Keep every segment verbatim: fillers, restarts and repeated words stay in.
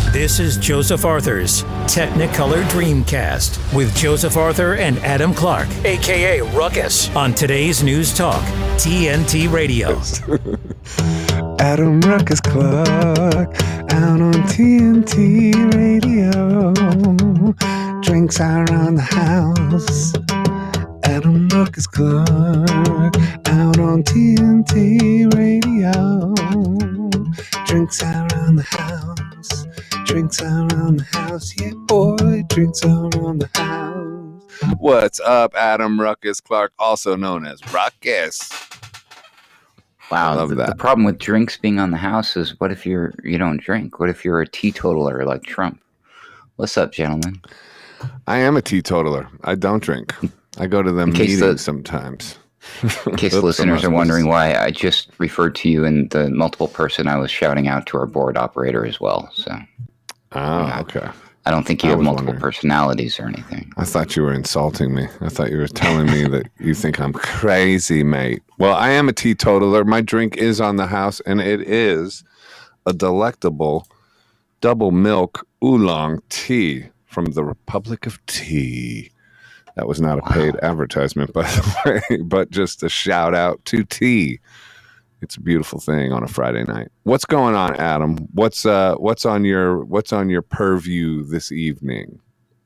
This is Joseph Arthur's Technicolor Dreamcast with Joseph Arthur and Adam Clark, a k a. Ruckus, on today's News Talk, T N T Radio. Adam Ruckus Clark, out on T N T Radio. Drinks are on the house. Adam Ruckus Clark, out on T N T Radio. Drinks are on the house. Drinks are on the house, yeah boy, drinks are on the house. What's up, Adam Ruckus Clark, also known as Ruckus. Wow, I love the, that. the problem with drinks being on the house is what if you're you don't drink? What if you're a teetotaler like Trump? What's up, gentlemen? I am a teetotaler. I don't drink. I go to them meetings the, sometimes. In case the listeners are wondering why, I just referred to you in the multiple person I was shouting out to our board operator as well. So. Oh, yeah. okay. I don't think you I have multiple wondering. personalities or anything. I thought you were insulting me. I thought you were telling me that you think I'm crazy, mate. Well, I am a teetotaler. My drink is on the house, and it is a delectable double milk oolong tea from the Republic of Tea. That was not a wow. paid advertisement, by the way, but just a shout out to tea. It's a beautiful thing on a Friday night. What's going on, Adam? What's uh what's on your what's on your purview this evening?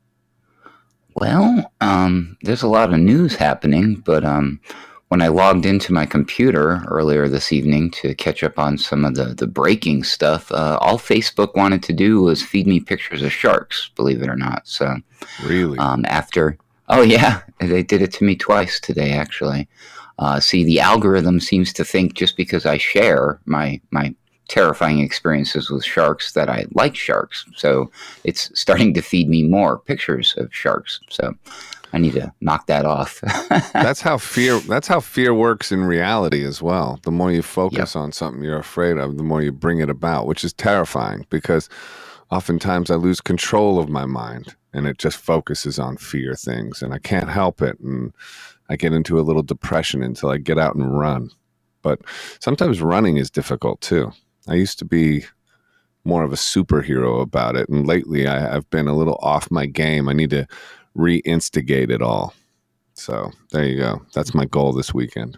Well, um, there's a lot of news happening, but um, when I logged into my computer earlier this evening to catch up on some of the, the breaking stuff, uh, all Facebook wanted to do was feed me pictures of sharks, believe it or not. So really, um, after oh yeah, they did it to me twice today, actually. Uh, see, the algorithm seems to think just because I share my my terrifying experiences with sharks that I like sharks. So it's starting to feed me more pictures of sharks. So I need to knock that off. That's how fear that's how fear works in reality as well. The more you focus yep. on something you're afraid of, the more you bring it about, which is terrifying because oftentimes I lose control of my mind and it just focuses on fear things and I can't help it. And I get into a little depression until I get out and run. But sometimes running is difficult too. I used to be more of a superhero about it. And lately I, I've been a little off my game. I need to reinstigate it all. So there you go. That's my goal this weekend.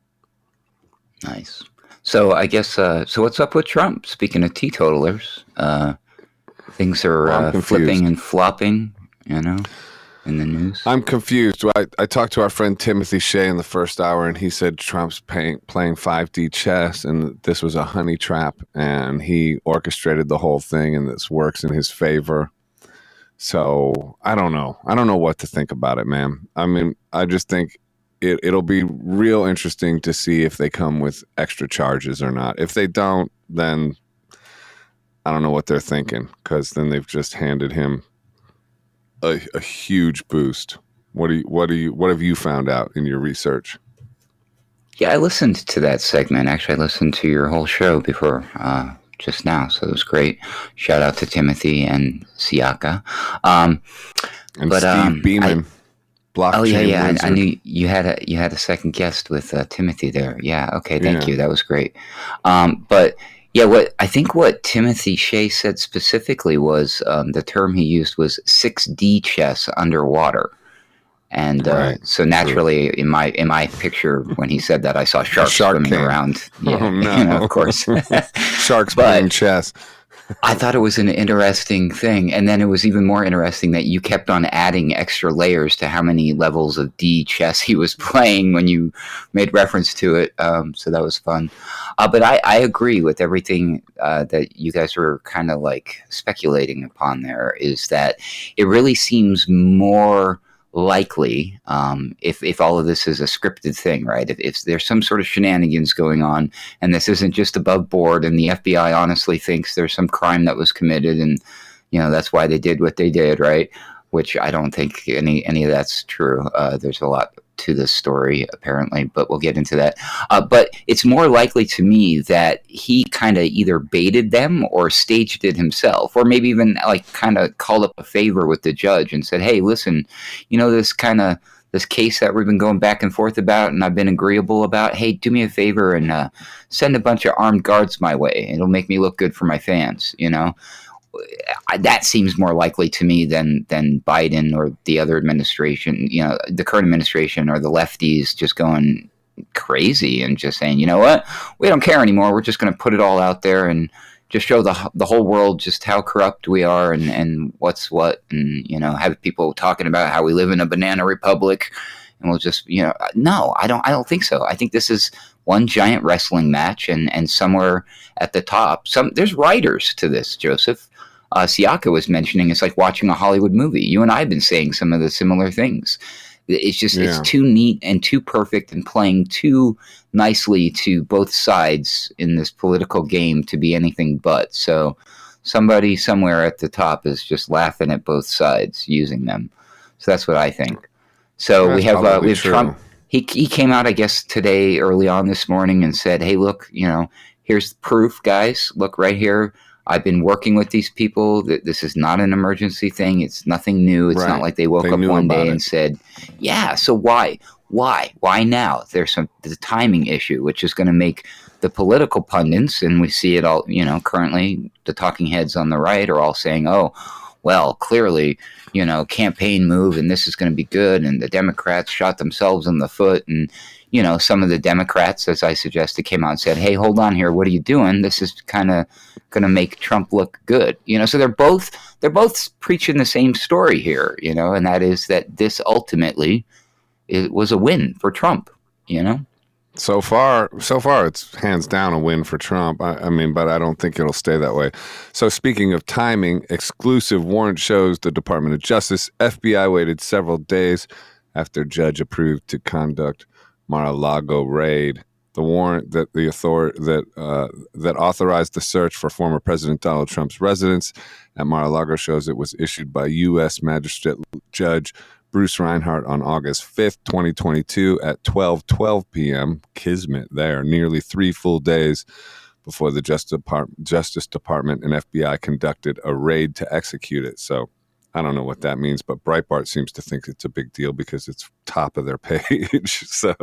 Nice. So I guess, uh, so what's up with Trump? Speaking of teetotalers, uh, things are well, uh, flipping and flopping, you know? In the news? I'm confused. I, I talked to our friend Timothy Shea in the first hour, and he said Trump's paying, playing five D chess, and this was a honey trap, and he orchestrated the whole thing, and this works in his favor. So I don't know. I don't know what to think about it, man. I mean, I just think it, it'll be real interesting to see if they come with extra charges or not. If they don't, then I don't know what they're thinking, because then they've just handed him A, a huge boost. What do you what do you what have you found out in your research? Yeah, I listened to that segment. Actually, I listened to your whole show before uh, just now, so it was great. Shout out to Timothy and Siaka. Um, and but, Steve um, Beeman. I, blockchain oh yeah, yeah. wizard. I, I knew you had a you had a second guest with uh, Timothy there. Yeah. Okay. Thank yeah. you. That was great. Um, but. Yeah, what I think what Timothy Shea said specifically was um, the term he used was six D chess underwater, and uh, right. so naturally in my in my picture when he said that I saw sharks shark swimming came. around. Yeah, oh no! You know, of course, sharks playing chess. I thought it was an interesting thing, and then it was even more interesting that you kept on adding extra layers to how many levels of D chess he was playing when you made reference to it. Um, so that was fun. Uh, but I, I agree with everything uh, that you guys were kind of like speculating upon there, is that it really seems more likely, um, if, if all of this is a scripted thing, right? If, if there's some sort of shenanigans going on and this isn't just above board and the F B I honestly thinks there's some crime that was committed and, you know, that's why they did what they did, right? Which I don't think any, any of that's true. Uh, there's a lot to this story, apparently, but we'll get into that. Uh, but it's more likely to me that he kind of either baited them or staged it himself, or maybe even like kind of called up a favor with the judge and said, hey, listen, you know, this kind of this case that we've been going back and forth about and I've been agreeable about, hey, do me a favor and uh, send a bunch of armed guards my way. It'll make me look good for my fans, you know? that seems more likely to me than than Biden or the other administration, you know, the current administration or the lefties just going crazy and just saying, you know what, we don't care anymore. We're just going to put it all out there and just show the the whole world just how corrupt we are and, and what's what, and, you know, have people talking about how we live in a banana republic, and we'll just, you know, no, I don't, I don't think so. I think this is one giant wrestling match, and, and somewhere at the top, some there's writers to this, Joseph. Uh, Siaka was mentioning it's like watching a Hollywood movie. You and I have been saying some of the similar things. It's just, yeah. it's too neat and too perfect and playing too nicely to both sides in this political game to be anything but. So somebody somewhere at the top is just laughing at both sides using them. So that's what I think. So that's we have uh, we have true. Trump. He he came out, I guess, today early on this morning and said, hey, look, you know, here's the proof, guys. Look right here. I've been working with these people. This is not an emergency thing. It's nothing new. It's right. not like they woke they up one day it. and said, yeah, so why? Why? Why now? There's some the timing issue, which is going to make the political pundits, and we see it all, you know, currently, the talking heads on the right are all saying, oh, well, clearly, you know, campaign move, and this is going to be good, and the Democrats shot themselves in the foot, and, you know, some of the Democrats, as I suggested, came out and said, hey, hold on here, what are you doing? This is kind of going to make Trump look good. You know, so they're both they're both preaching the same story here, you know, and that is that this ultimately it was a win for Trump, you know. So far, so far, it's hands down a win for Trump. I, I mean, but I don't think it'll stay that way. So speaking of timing, exclusive warrant shows the Department of Justice, F B I waited several days after judge approved to conduct Mar-a-Lago raid. The warrant that the author that uh, that authorized the search for former President Donald Trump's residence at Mar-a-Lago shows it was issued by U S Magistrate Judge Bruce Reinhart on August fifth, twenty twenty-two at twelve twelve p.m. Kismet there, nearly three full days before the Justice Department, Justice Department and F B I conducted a raid to execute it. So I don't know what that means, but Breitbart seems to think it's a big deal because it's top of their page. So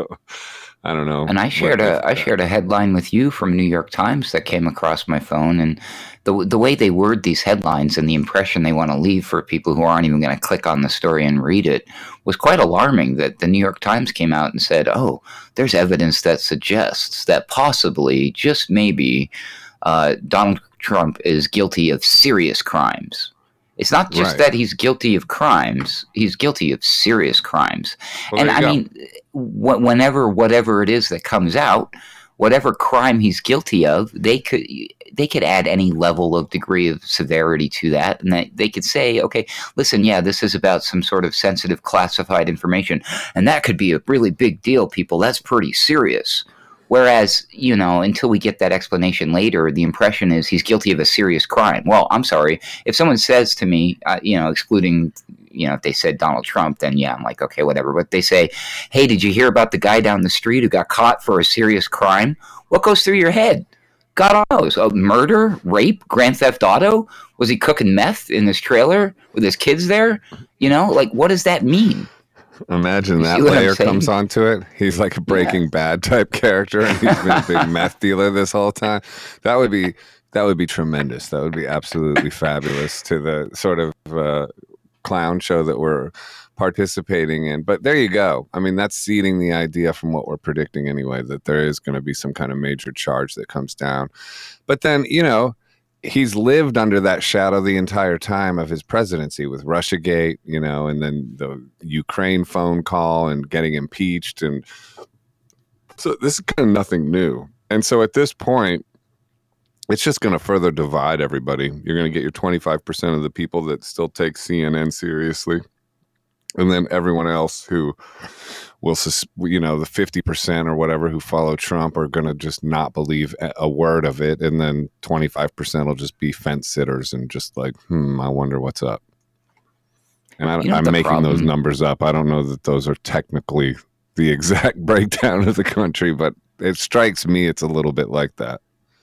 I don't know. And I shared a I shared a headline with you from New York Times that came across my phone, and the the way they word these headlines and the impression they want to leave for people who aren't even going to click on the story and read it was quite alarming. That the New York Times came out and said, "Oh, there's evidence that suggests that possibly, just maybe, uh, Donald Trump is guilty of serious crimes." It's not just right. that he's guilty of crimes; he's guilty of serious crimes. Well, and I go. mean, wh- whenever whatever it is that comes out, whatever crime he's guilty of, they could they could add any level of degree of severity to that, and that they could say, okay, listen, yeah, this is about some sort of sensitive, classified information, and that could be a really big deal, people. That's pretty serious. Whereas, you know, until we get that explanation later, the impression is he's guilty of a serious crime. Well, I'm sorry. If someone says to me, uh, you know, excluding, you know, if they said Donald Trump, then yeah, I'm like, okay, whatever. But they say, hey, did you hear about the guy down the street who got caught for a serious crime? What goes through your head? God knows. Oh, murder, rape, grand theft auto? Was he cooking meth in his trailer with his kids there? You know, like, what does that mean? Imagine that layer comes onto it. He's like a Breaking yeah. Bad type character, and he's been a big meth dealer this whole time. That would be that would be tremendous. That would be absolutely fabulous to the sort of uh, clown show that we're participating in. But there you go. I mean, that's seeding the idea from what we're predicting anyway, that there is going to be some kind of major charge that comes down. But then, you know, he's lived under that shadow the entire time of his presidency with Russiagate, you know, and then the Ukraine phone call and getting impeached. And so this is kind of nothing new. And so at this point, it's just going to further divide everybody. You're going to get your twenty-five percent of the people that still take C N N seriously. And then everyone else who will, you know, the fifty percent or whatever who follow Trump are going to just not believe a word of it. And then twenty-five percent will just be fence sitters and just like, hmm, I wonder what's up. And I, you know I'm making problem? those numbers up. I don't know that those are technically the exact breakdown of the country, but it strikes me it's a little bit like that.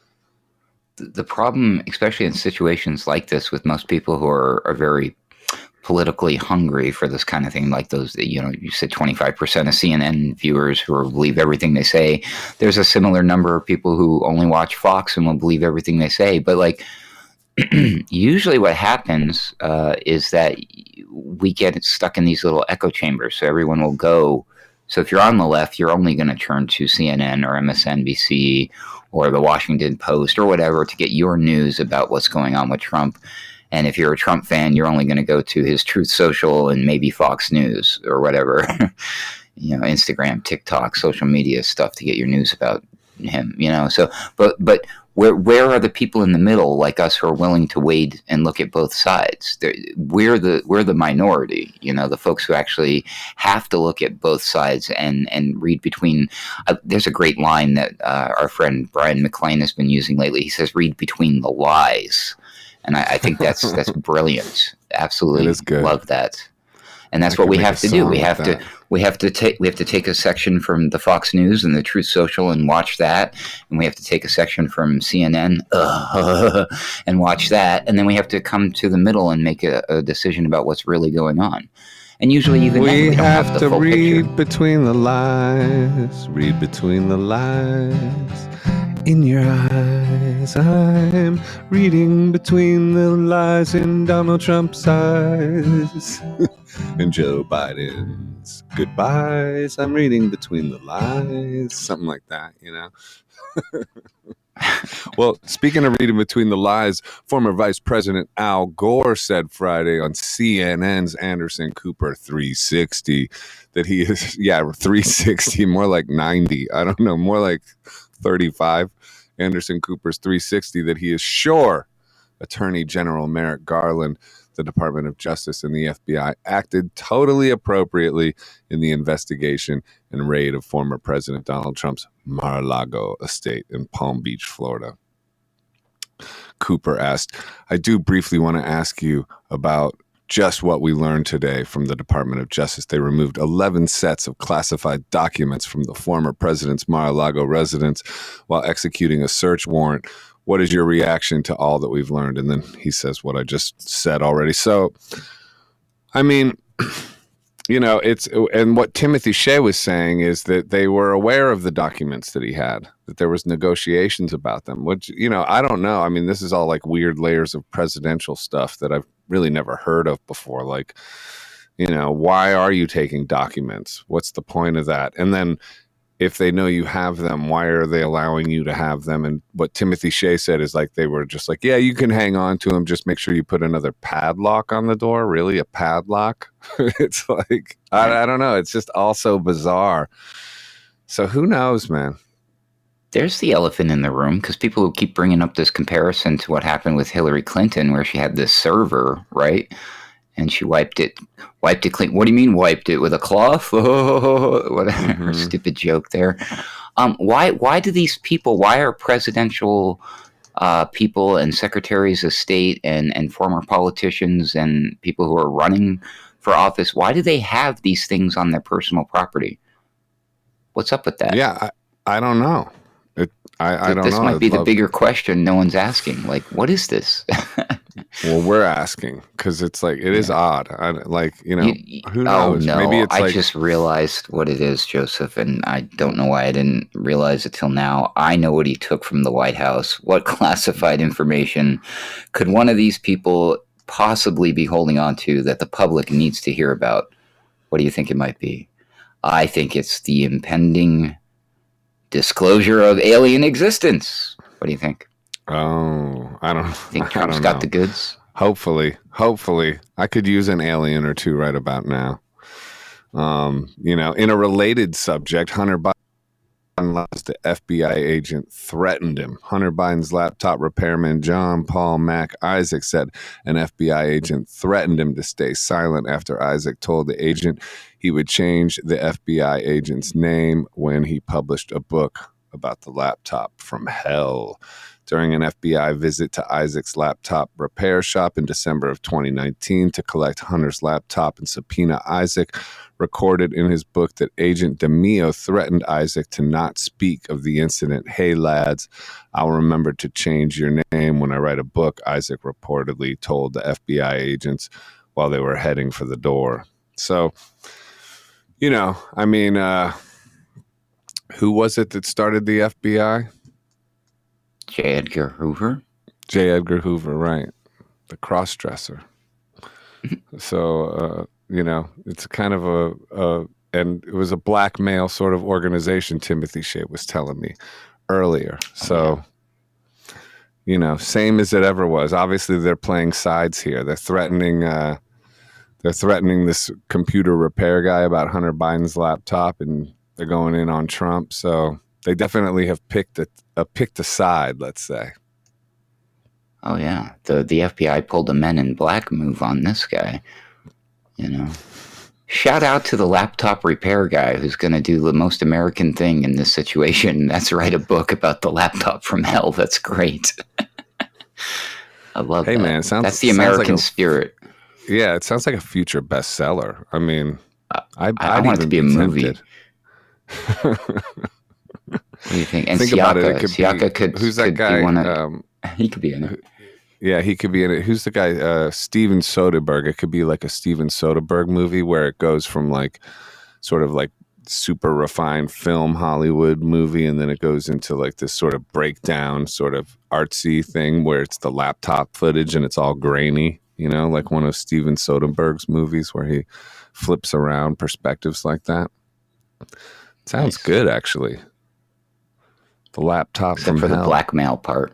The problem, especially in situations like this with most people who are, are very politically hungry for this kind of thing, like those, you know, you said twenty-five percent of C N N viewers who will believe everything they say. There's a similar number of people who only watch Fox and will believe everything they say. But like, usually what happens uh, is that we get stuck in these little echo chambers. So everyone will go. So if you're on the left, you're only going to turn to C N N or M S N B C or the Washington Post or whatever to get your news about what's going on with Trump. And if you're a Trump fan, you're only going to go to his Truth Social and maybe Fox News or whatever, you know, Instagram, TikTok, social media stuff to get your news about him, you know. So, but, but where, where are the people in the middle like us who are willing to wade and look at both sides? They're, we're the, we're the minority, you know, the folks who actually have to look at both sides and, and read between. Uh, there's a great line that uh, our friend Brian McLean has been using lately. He says, read between the lies. And I, I think that's that's brilliant. Absolutely It is good. Love that. And that's I what we could make have a to do. song We with have that. to we have to take we have to take a section from the Fox News and the Truth Social and watch that, and we have to take a section from C N N uh, and watch that, and then we have to come to the middle and make a, a decision about what's really going on. And usually, even then, We we don't have, have the to full read picture. between the lies, read between the lies. In your eyes, I'm reading between the lies in Donald Trump's eyes. And Joe Biden's goodbyes, I'm reading between the lies. Something like that, you know? Well, speaking of reading between the lies, former Vice President Al Gore said Friday on C N N's Anderson Cooper three sixty that he is, yeah, three sixty, more like ninety. I don't know, more like thirty-five. Anderson Cooper's three sixty, that he is sure Attorney General Merrick Garland, the Department of Justice, and the F B I acted totally appropriately in the investigation and raid of former President Donald Trump's Mar-a-Lago estate in Palm Beach, Florida. Cooper asked, I do briefly want to ask you about just what we learned today from the Department of Justice. They removed eleven sets of classified documents from the former president's Mar-a-Lago residence while executing a search warrant. What is your reaction to all that we've learned? And then he says what I just said already. So, I mean, you know, it's, and what Timothy Shea was saying is that they were aware of the documents that he had, that there was negotiations about them, which, you know, I don't know. I mean, this is all like weird layers of presidential stuff that I've really never heard of before. Like, you know, why are you taking documents? What's the point of that? And then if they know you have them, why are they allowing you to have them? And what Timothy Shea said is like, they were just like, yeah, you can hang on to them. Just make sure you put another padlock on the door. Really? A padlock? It's like, I, I don't know. It's just all so bizarre. So who knows, man? There's the elephant in the room, because people who keep bringing up this comparison to what happened with Hillary Clinton, where she had this server, right? And she wiped it, wiped it clean. What do you mean wiped it with a cloth? Oh, whatever, mm-hmm. Stupid joke there. Um, why? Why do these people? Why are presidential uh, people and secretaries of state and and former politicians and people who are running for office? Why do they have these things on their personal property? What's up with that? Yeah, I, I don't know. It, I, I don't this know. This might I'd be love... the bigger question no one's asking. Like, what is this? Well, we're asking because it's like, it is yeah. odd. I, like, you know, you, who knows? Oh, no. Maybe it's I like... just realized what it is, Joseph, and I don't know why I didn't realize it till now. I know what he took from the White House. What classified information could one of these people possibly be holding on to that the public needs to hear about? What do you think it might be? I think it's the impending disclosure of alien existence. What do you think? Oh, I don't think I Trump's don't got know. the goods. Hopefully, hopefully, I could use an alien or two right about now. Um, you know, in a related subject, Hunter Biden, the F B I agent, threatened him. Hunter Biden's laptop repairman John Paul Mac Isaac said an F B I agent threatened him to stay silent after Isaac told the agent he would change the F B I agent's name when he published a book about the laptop from hell. During an F B I visit to Isaac's laptop repair shop in December of twenty nineteen to collect Hunter's laptop and subpoena Isaac, recorded in his book that Agent DeMio threatened Isaac to not speak of the incident. Hey, lads, I'll remember to change your name when I write a book, Isaac reportedly told the F B I agents while they were heading for the door. So, you know, I mean, uh, who was it that started the F B I? J. Edgar Hoover? J. Edgar Hoover, right? The cross-dresser. So, uh, you know, it's kind of a, a, and it was a black male sort of organization, Timothy Shea was telling me earlier. So, oh, yeah. you know, same as it ever was. Obviously, they're playing sides here. They're threatening, uh, they're threatening this computer repair guy about Hunter Biden's laptop, and they're going in on Trump. So they definitely have picked a, a picked a side, let's say. Oh, yeah. The the F B I pulled a Men in Black move on this guy. You know, shout out to the laptop repair guy who's going to do the most American thing in this situation. That's write a book about the laptop from hell. That's great. I love hey, that. Man, sounds, That's the American like a, spirit. Yeah, it sounds like a future bestseller. I mean, uh, I, I, I want it to be a movie. What do you think? And think Siaka, about it. It could Siaka be, could. Who's that could guy? Wanna, um, he could be in it. Yeah, he could be in it. Who's the guy? Uh, Steven Soderbergh. It could be like a Steven Soderbergh movie where it goes from like sort of like super refined film Hollywood movie, and then it goes into like this sort of breakdown, sort of artsy thing where it's the laptop footage and it's all grainy, you know, like one of Steven Soderbergh's movies where he flips around perspectives like that. Sounds nice. Good, actually. The laptop Except from for hell. The blackmail part.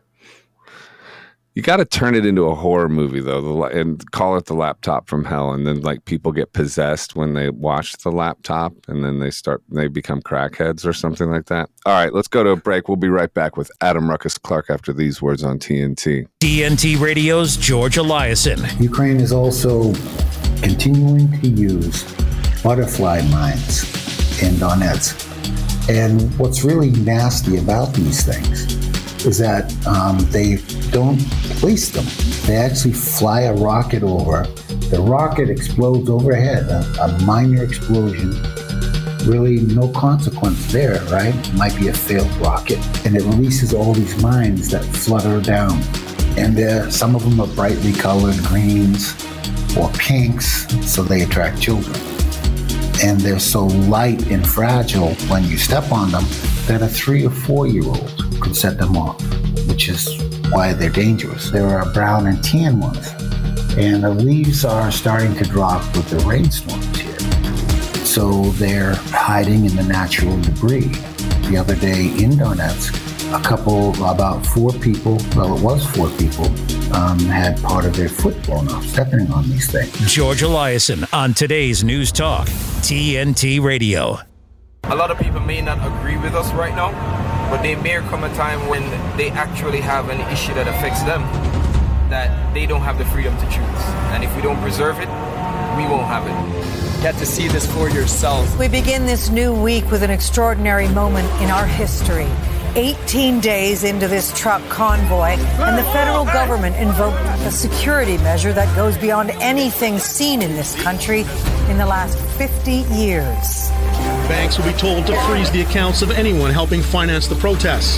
You got to turn it into a horror movie, though, and call it The Laptop from Hell. And then, like, people get possessed when they watch the laptop, and then they start, they become crackheads or something like that. All right, let's go to a break. We'll be right back with Adam Ruckus Clark after these words on T N T. T N T Radio's George Eliason. Ukraine is also continuing to use butterfly mines in Donetsk. And what's really nasty about these things is that um, they don't place them. They actually fly a rocket over. The rocket explodes overhead, a, a minor explosion. Really no consequence there, right? It might be a failed rocket. And it releases all these mines that flutter down. And uh, some of them are brightly colored greens or pinks, so they attract children. And they're so light and fragile when you step on them that a three or four year old could set them off, which is why they're dangerous. There are brown and tan ones, and the leaves are starting to drop with the rainstorms here. So they're hiding in the natural debris. The other day in Donetsk, a couple, about four people, well, it was four people, um, had part of their foot blown off, stepping on these things. George Eliason on today's News Talk, T N T Radio. A lot of people may not agree with us right now, but there may come a time when they actually have an issue that affects them, that they don't have the freedom to choose. And if we don't preserve it, we won't have it. Get to see this for yourself. We begin this new week with an extraordinary moment in our history. eighteen days into this truck convoy, and the federal government invoked a security measure that goes beyond anything seen in this country in the last fifty years. Banks will be told to freeze the accounts of anyone helping finance the protests.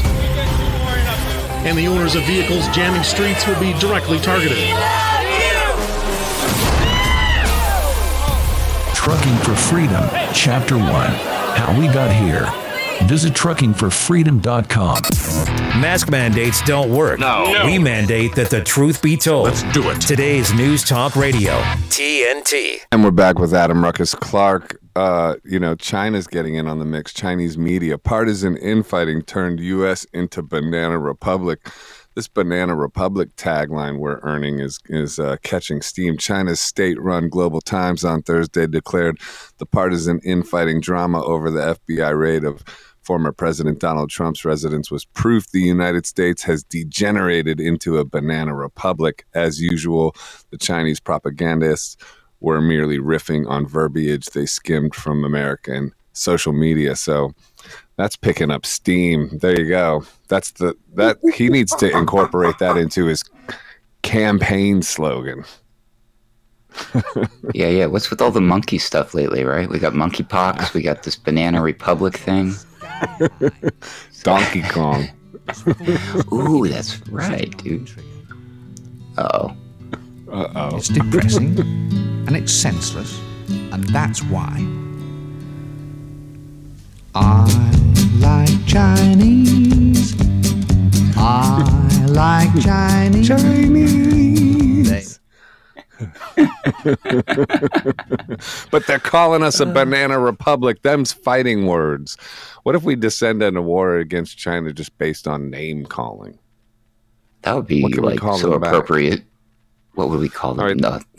And the owners of vehicles jamming streets will be directly targeted. Trucking for Freedom, Chapter one, How We Got Here. Visit trucking for freedom dot com. Mask mandates don't work. No. no. We mandate that the truth be told. Let's do it. Today's News Talk Radio, T N T. And we're back with Adam Ruckus Clark. Uh, you know, China's getting in on the mix. Chinese media, partisan infighting turned U S into Banana Republic. This Banana Republic tagline we're earning is is uh, catching steam. China's state-run Global Times on Thursday declared the partisan infighting drama over the F B I raid of former President Donald Trump's residence was proof the United States has degenerated into a banana republic. As usual, the Chinese propagandists were merely riffing on verbiage they skimmed from American social media. So that's picking up steam. There you go. That's the that he needs to incorporate that into his campaign slogan. yeah, yeah. What's with all the monkey stuff lately, right? We got monkeypox. We got this Banana Republic thing. Donkey Kong. Ooh, that's right, dude. Uh-oh. Uh-oh. It's depressing, and it's senseless, and that's why I like Chinese. I like Chinese. Chinese. But they're calling us a banana republic. Them's fighting words. What if we descend into war against China just based on name calling? That would be like so appropriate. Back? What would we call them? Right. No.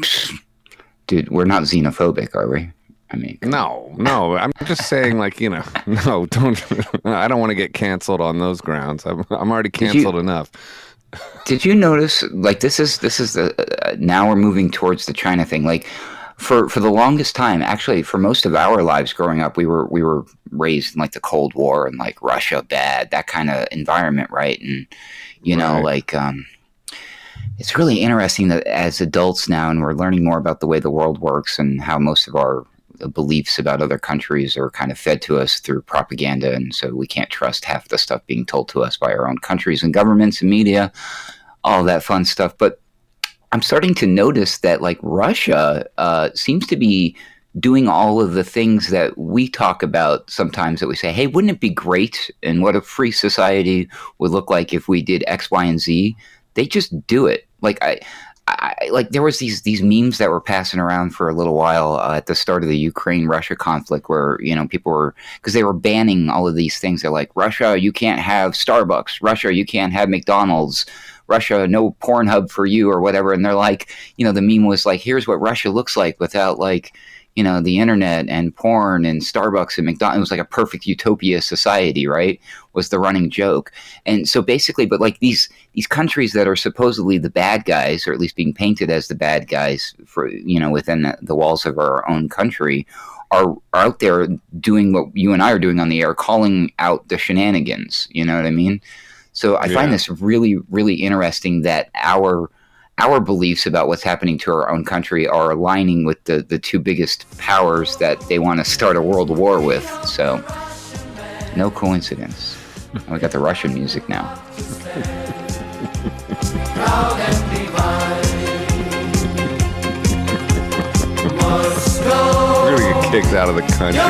Dude, we're not xenophobic, are we? I mean, no, no. I'm just saying, like, you know, no, don't. I don't want to get canceled on those grounds. I'm, I'm already canceled you, enough. Did you notice? Like, this is this is the uh, now we're moving towards the China thing. Like, for for the longest time, actually, for most of our lives growing up, we were we were raised in like the Cold War and like Russia bad, that kind of environment, right? And you know, right. like. um It's really interesting that as adults now, and we're learning more about the way the world works and how most of our beliefs about other countries are kind of fed to us through propaganda, and so we can't trust half the stuff being told to us by our own countries and governments and media, all that fun stuff. But I'm starting to notice that like Russia uh, seems to be doing all of the things that we talk about sometimes, that we say, hey, wouldn't it be great, and what a free society would look like if we did X, Y, and Z. They just do it. Like I, I like there was these these memes that were passing around for a little while uh, at the start of the Ukraine-Russia conflict, where you know people were, because they were banning all of these things. They're like, Russia, you can't have Starbucks. Russia, you can't have McDonald's. Russia, no Pornhub for you, or whatever. And they're like, you know, the meme was like, here's what Russia looks like without like, you know, the internet and porn and Starbucks and McDonald's. It was like a perfect utopia society, right? Was the running joke. And so basically, but like these these countries that are supposedly the bad guys, or at least being painted as the bad guys for, you know, within the, the walls of our own country, are, are out there doing what you and I are doing on the air, calling out the shenanigans. You know what I mean? So I yeah. find this really, really interesting that our our beliefs about what's happening to our own country are aligning with the, the two biggest powers that they want to start a world war with. So, no coincidence. We got the Russian music now. We're going to get kicked out of the country,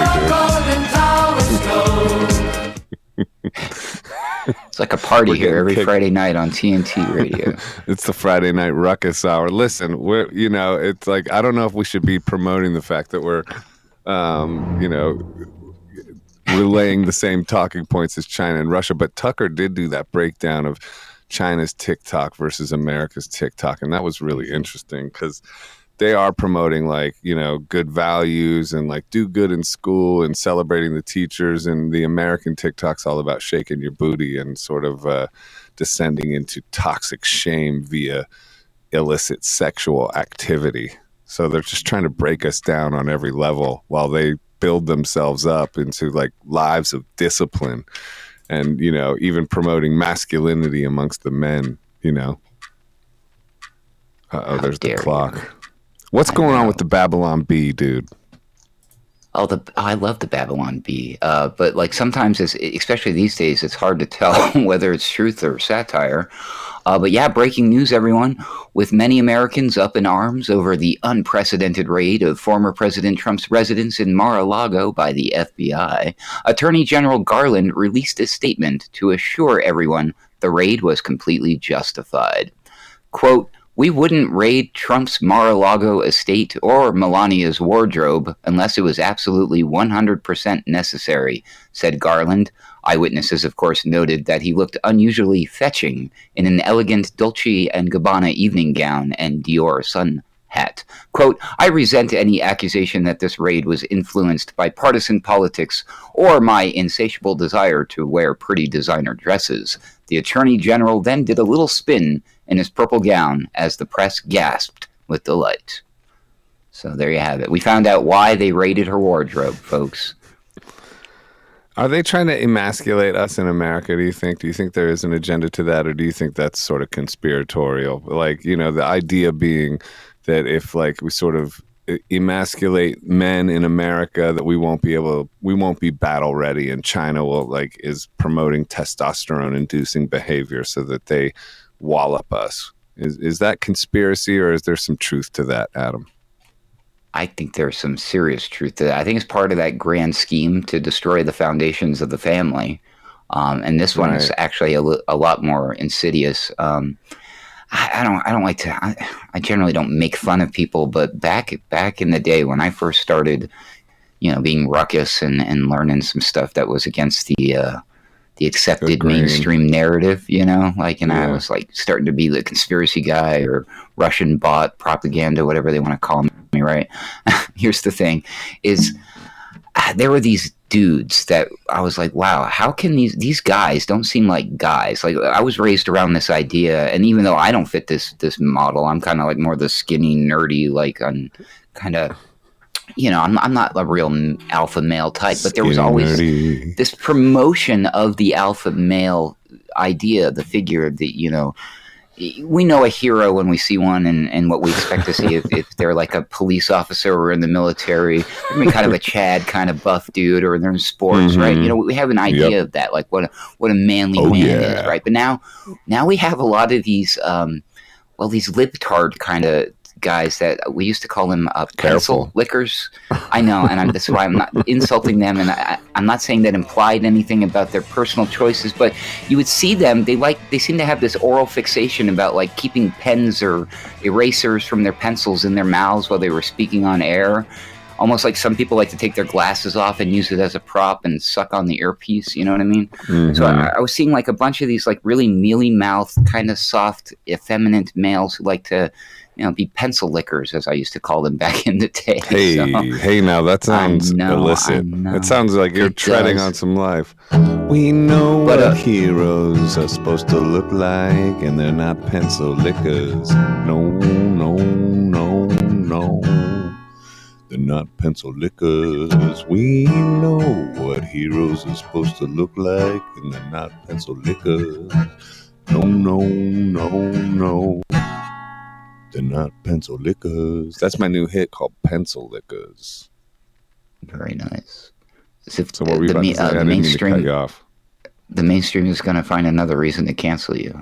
dude. It's like a party here every kicked. Friday night on T N T Radio. It's the Friday Night Ruckus Hour. Listen, we're, you know, it's like, I don't know if we should be promoting the fact that we're, um, you know, relaying the same talking points as China and Russia. But Tucker did do that breakdown of China's TikTok versus America's TikTok. And that was really interesting because they are promoting like, you know, good values and like do good in school and celebrating the teachers. And the American TikTok's all about shaking your booty and sort of uh, descending into toxic shame via illicit sexual activity. So they're just trying to break us down on every level while they build themselves up into like lives of discipline and, you know, even promoting masculinity amongst the men, you know. Uh-oh, there's the clock. You. What's going on with the Babylon Bee, dude? Oh, the I love the Babylon Bee, uh, but like sometimes, it's, especially these days, it's hard to tell whether it's truth or satire. Uh, but yeah, breaking news, everyone. With many Americans up in arms over the unprecedented raid of former President Trump's residence in Mar-a-Lago by the F B I, Attorney General Garland released a statement to assure everyone the raid was completely justified. Quote, "We wouldn't raid Trump's Mar-a-Lago estate or Melania's wardrobe unless it was absolutely one hundred percent necessary," said Garland. Eyewitnesses, of course, noted that he looked unusually fetching in an elegant Dolce and Gabbana evening gown and Dior sun hat. Quote, "I resent any accusation that this raid was influenced by partisan politics or my insatiable desire to wear pretty designer dresses." The Attorney General then did a little spin in his purple gown as the press gasped with delight. So there you have it. We found out why they raided her wardrobe, folks. Are they trying to emasculate us in America, do you think? Do you think there is an agenda to that, or do you think that's sort of conspiratorial? Like, you know, the idea being that if, like, we sort of emasculate men in America, that we won't be able, we won't be battle ready, and China will, like, is promoting testosterone-inducing behavior so that they wallop us. Is is that conspiracy, or is there some truth to that, Adam? I think there's some serious truth to that. I think it's part of that grand scheme to destroy the foundations of the family. Um, and this one Right. is actually a, li- a lot more insidious. Um, I, I don't I don't like to I, I generally don't make fun of people, but back back in the day when I first started, you know, being ruckus and, and learning some stuff that was against the uh, the accepted Agreed. mainstream narrative, you know, like, and I Yeah. was like starting to be the conspiracy guy or Russian bot propaganda, whatever they want to call me, right? Here's the thing is ah, there were these dudes that I was like, wow, how can these these guys don't seem like guys? Like, I was raised around this idea, and even though I don't fit this this model, I'm kind of like more the skinny, nerdy, like I'm kind of, you know, I'm I'm not a real alpha male type, but there was Skinny, always nerdy. this promotion of the alpha male idea, the figure that, you know, we know a hero when we see one, and, and what we expect to see if, if they're like a police officer or in the military, they're kind of a Chad kind of buff dude, or they're in sports, Mhm. right? You know, we have an idea Yep. of that, like what a, what a manly Oh, man yeah. is, right? But now, now we have a lot of these, um, well, these libtard kind of guys that we used to call them uh, pencil Careful. lickers. I know, and I'm, that's why I'm not insulting them, and I, I'm not saying that implied anything about their personal choices. But you would see them; they like they seem to have this oral fixation about like keeping pens or erasers from their pencils in their mouths while they were speaking on air. Almost like some people like to take their glasses off and use it as a prop and suck on the earpiece. You know what I mean? Mhm. So I, I was seeing like a bunch of these like really mealy mouthed, kind of soft, effeminate males who like to, you know, be pencil lickers, as I used to call them back in the day. Hey, So, hey, now that sounds I know, illicit. I know. It sounds like you're It treading does. on some life. We know But, what uh, heroes are supposed to look like, and they're not pencil lickers. No, no, no, no. They're not pencil lickers. We know what heroes are supposed to look like, and they're not pencil lickers. No, no, no, no. They're not pencil lickers. That's my new hit called Pencil Lickers. very nice. As if So what were you the, about me- to say? uh, I the didn't mean to cut mainstream, you off. the mainstream is going to find another reason to cancel you.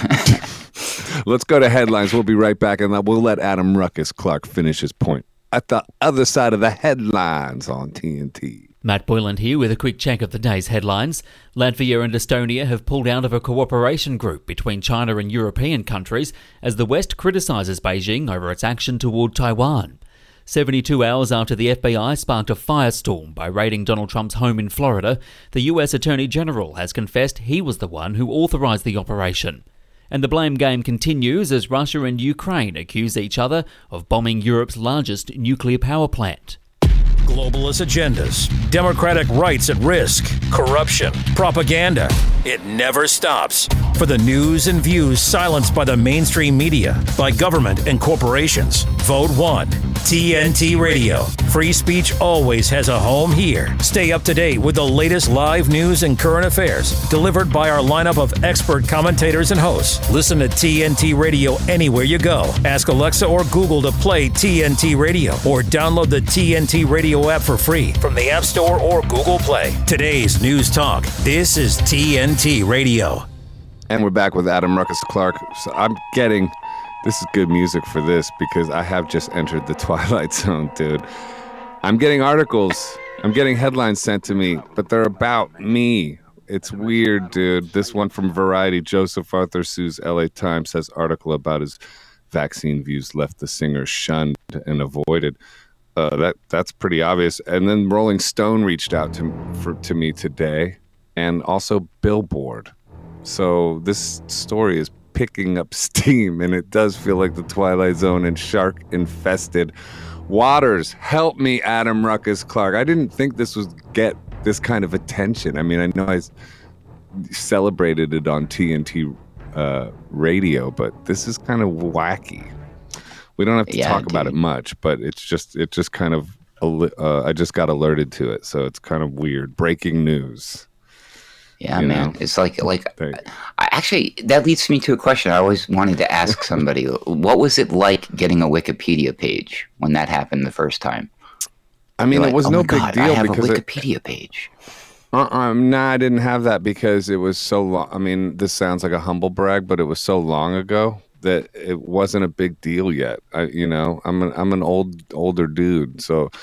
Let's go to headlines. We'll be right back, and we'll let Adam Ruckus Clark finish his point at the other side of the headlines on T N T. Matt Boyland here with a quick check of the day's headlines. Latvia and Estonia have pulled out of a cooperation group between China and European countries as the West criticises Beijing over its action toward Taiwan. seventy-two hours after the F B I sparked a firestorm by raiding Donald Trump's home in Florida, the U S Attorney General has confessed he was the one who authorised the operation. And the blame game continues as Russia and Ukraine accuse each other of bombing Europe's largest nuclear power plant. Globalist agendas, democratic rights at risk, corruption, propaganda. It never stops. For the news and views silenced by the mainstream media, by government and corporations, vote one. T N T Radio. Free speech always has a home here. Stay up to date with the latest live news and current affairs delivered by our lineup of expert commentators and hosts. Listen to T N T Radio anywhere you go. Ask Alexa or Google to play T N T Radio or download the T N T Radio app for free from the App Store or Google Play. Today's News Talk. This is T N T Radio. And we're back with Adam Ruckus Clark. So I'm getting, this is good music for this because I have just entered the Twilight Zone, dude. I'm getting articles, I'm getting headlines sent to me, but they're about me. It's weird, dude. This one from Variety, Joseph Arthur sues L A Times, says article about his vaccine views left the singer shunned and avoided. Uh, that that's pretty obvious. And then Rolling Stone reached out to for to me today, and also Billboard. So this story is picking up steam, and it does feel like the Twilight Zone and shark-infested waters. Help me, Adam Ruckus Clark. I didn't think this would get this kind of attention. I mean, I know I celebrated it on T N T uh, radio, but this is kind of wacky. We don't have to Yeah, talk about it dude. much, but it's just it just kind of uh, I just got alerted to it, so it's kind of weird. Breaking news. Yeah, You man. know? It's like like They- I, actually that leads me to a question I always wanted to ask somebody. What was it like getting a Wikipedia page when that happened the first time? I mean, You're it like, was oh no my big God, deal I have because a it, Wikipedia page. uh-uh, nah, I didn't have that because it was so long. I mean, this sounds like a humble brag, but it was so long ago that it wasn't a big deal yet. I, you know, I'm an I'm an old older dude, so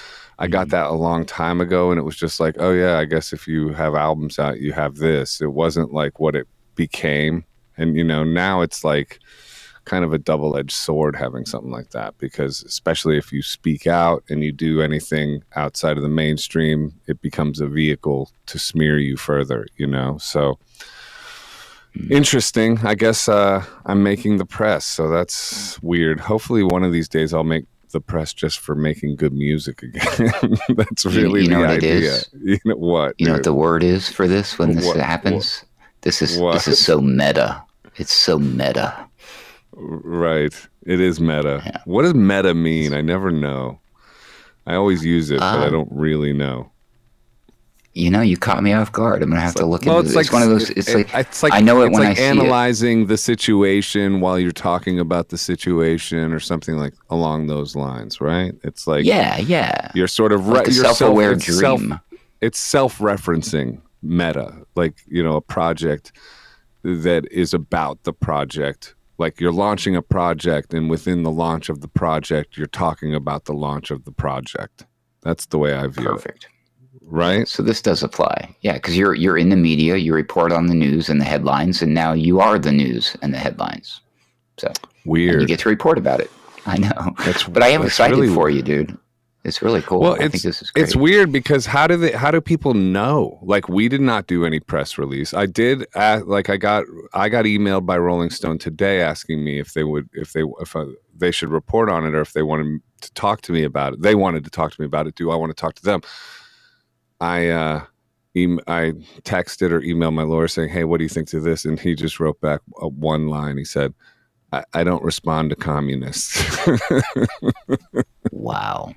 I got that a long time ago, and it was just like, oh yeah, I guess if you have albums out, you have this. It wasn't like what it became. And, you know, now it's like kind of a double-edged sword having something like that, because especially if you speak out and you do anything outside of the mainstream, it becomes a vehicle to smear you further, you know? So interesting. I guess uh, I'm making the press, so that's weird. Hopefully one of these days I'll make the press just for making good music again. That's really you, you know the what idea. It is? You know what? You dude? know what the word is for this when this what, happens? What? This is What? this is so meta. It's so meta. Right. It is meta. Yeah. What does meta mean? I never know. I always use it, uh, but I don't really know. You know, you caught me off guard. I'm gonna have It's to like, look well, into it's it. like It's one of those. It's it, like, it's like I know it it's when like I see analyzing the situation while you're talking about the situation, or something like along those lines, right? It's like yeah, yeah. You're sort of like re- a you're self-aware self, it's self, dream. it's self-referencing meta, like, you know, a project that is about the project. Like you're launching a project, and within the launch of the project, you're talking about the launch of the project. That's the way I view Perfect. it. Right? So this does apply. Yeah, because you're you're in the media, you report on the news and the headlines, and now you are the news and the headlines. So weird. And you get to report about it. I know. That's, but I am excited really for weird. you, dude. It's really cool. Well, I it's, think this is great. It's weird because how do they? How do people know? Like, we did not do any press release. I did. Ask, like, I got I got emailed by Rolling Stone today asking me if they would if they if I, they should report on it, or if they wanted to talk to me about it. They wanted to talk to me about it. Do I want to talk to them? I uh, em- I texted or emailed my lawyer saying, "Hey, what do you think to this?" And he just wrote back a one line. He said, "I, I don't respond to communists." Wow.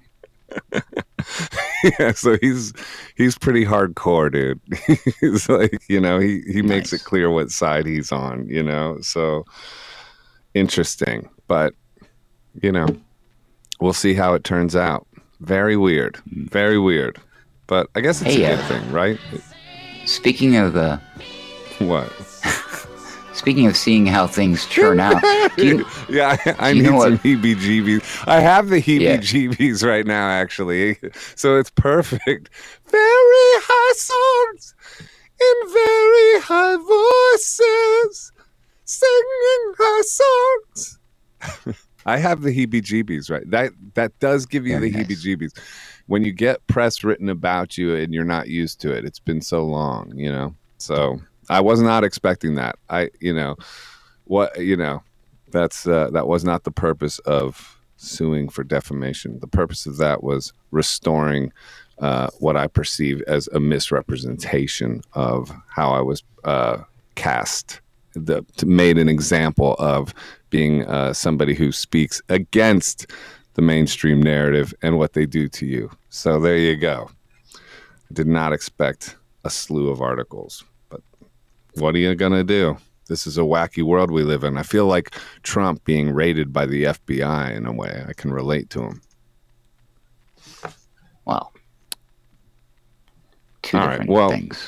Yeah, so he's he's pretty hardcore, dude. He's like, you know, he he Nice. makes it clear what side he's on, you know. So interesting, but you know, we'll see how it turns out. Very weird, very weird, but I guess it's Hey, a uh, good thing, right? Speaking of uh, What? speaking of seeing how things turn out, do you, Yeah, I, I do you need know some what- heebie-jeebies. I have the heebie-jeebies right now, actually, so it's perfect. Very high songs in very high voices, singing high songs. I have the heebie-jeebies, right? That that does give you Very the nice. heebie-jeebies. When you get press written about you and you're not used to it, it's been so long, you know. So I was not expecting that. I, you know, what, you know, that's uh, that was not the purpose of suing for defamation. The purpose of that was restoring uh, what I perceive as a misrepresentation of how I was uh, cast, the made an example of being uh, somebody who speaks against the mainstream narrative and what they do to you. So there you go. I did not expect a slew of articles, but what are you going to do? This is a wacky world we live in. I feel like Trump being raided by the F B I in a way. I can relate to him. well, two All right, different well- things.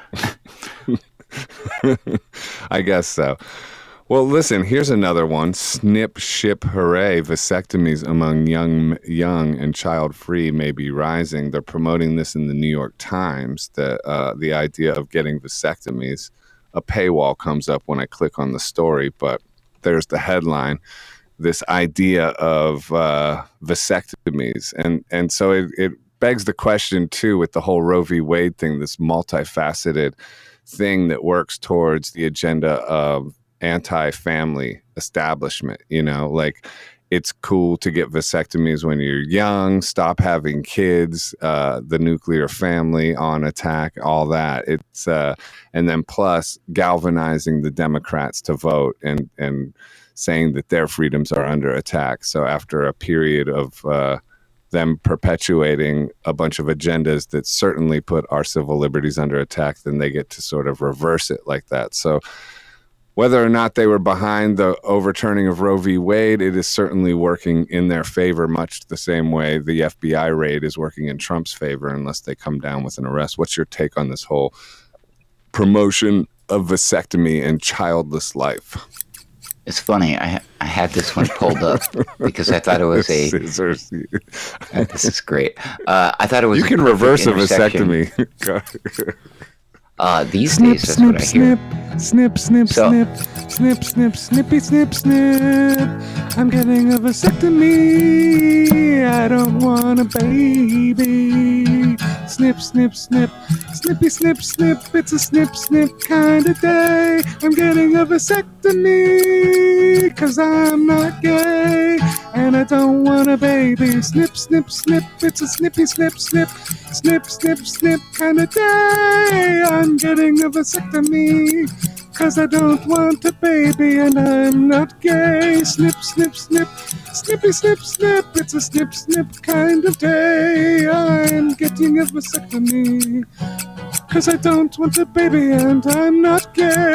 I guess so. Well, listen, here's another one. Snip, ship, hooray. Vasectomies among young young and child-free may be rising. They're promoting this in the New York Times, the, uh, the idea of getting vasectomies. A paywall comes up when I click on the story, but there's the headline, this idea of uh, vasectomies. And, and so it, it begs the question, too, with the whole Roe v. Wade thing, this multifaceted thing that works towards the agenda of anti-family establishment. You know, like, it's cool to get vasectomies when you're young, stop having kids, uh, the nuclear family on attack, all that. It's uh, and then plus galvanizing the Democrats to vote and and saying that their freedoms are under attack. So after a period of uh, them perpetuating a bunch of agendas that certainly put our civil liberties under attack, then they get to sort of reverse it like that. So whether or not they were behind the overturning of Roe v. Wade, it is certainly working in their favor, much the same way the F B I raid is working in Trump's favor, unless they come down with an arrest. What's your take on this whole promotion of vasectomy and childless life? It's funny. I I had this one pulled up because I thought it was a scissors. Uh, this is great. Uh, I thought it was. You a can reverse a intersection. vasectomy. Uh, these snip, days, that's snip, what I hear. Snip, snip, So- snip, snip, snip, snippy, snip, snip. I'm getting a vasectomy. I don't want a baby. Snip, snip, snip, snippy, snip, snip. It's a snip, snip kind of day. I'm getting a vasectomy, cause I'm not gay. And I don't want a baby. Snip, snip, snip. It's a snippy, snip, snip. Snip, snip, snip kind of day. I'm getting a vasectomy, cause I don't want a baby and I'm not gay. Snip, snip, snip. Snippy, snip, snip. It's a snip, snip kind of day. I'm getting a vasectomy, cause I don't want a baby and I'm not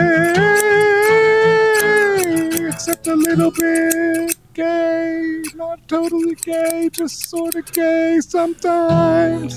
gay. Except a little bit gay. Not totally gay, just sort of gay sometimes.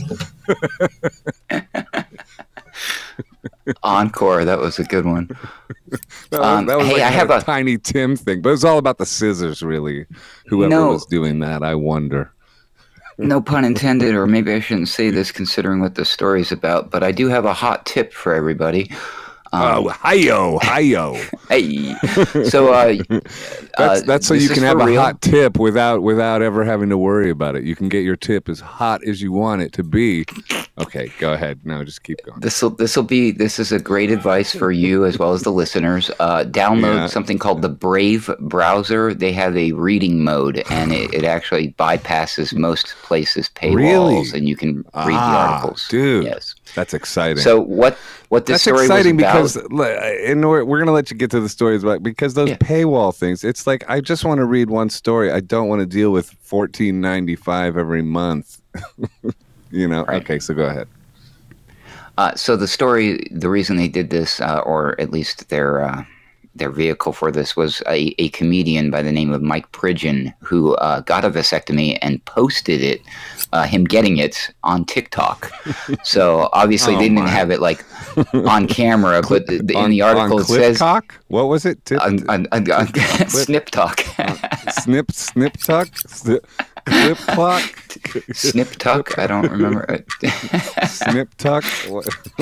Encore. That was a good one. That was, Um, that was hey, like I have a a- Tiny Tim thing, but it was all about the scissors, really. Whoever No. was doing that, I wonder. No pun intended, or maybe I shouldn't say this considering what the story's about, but I do have a hot tip for everybody. Um, oh, hi-yo, hi-yo. Hey. So, uh, That's, uh, that's so this you is can for have a real. hot tip without without ever having to worry about it. You can get your tip as hot as you want it to be. Okay, go ahead. No, just keep going. This will this will be this is a great advice for you as well as the listeners. Uh, download Yeah. something called the Brave browser. They have a reading mode, and it, it actually bypasses most places paywalls, Really? and you can read the Ah, articles. dude. Yes. That's exciting. So what what this That's story exciting was about? because, li- and we're, we're going to let you get to the stories, but because those Yeah. paywall things, it's like I just want to read one story. I don't want to deal with fourteen ninety-five every month. You know. Right. Okay, so go ahead. Uh, so the story, the reason they did this, uh, or at least their uh, their vehicle for this, was a, a comedian by the name of Mike Pridgeon who uh, got a vasectomy and posted it, uh, him getting it on TikTok. So obviously Oh, they didn't my. have it like on camera, but the, the, in On- the article on it says Clipcock? What was it? Tip, on, on, on, on Snip Talk, snip, snip, tuck, snip, clip clock, Snip Tuck. I don't remember it. snip, tuck. What-